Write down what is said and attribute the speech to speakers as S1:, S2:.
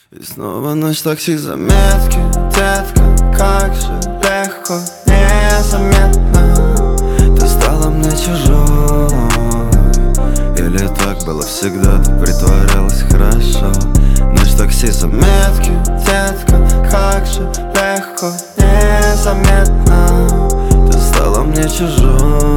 S1: И снова ночь, такси, заметки. Детка, как же легко, незаметно ты стала мне чужой. Или так было всегда, ты притворялась хорошо. Ночь, такси, заметки. Детка, как же легко, незаметно ты стала мне чужой.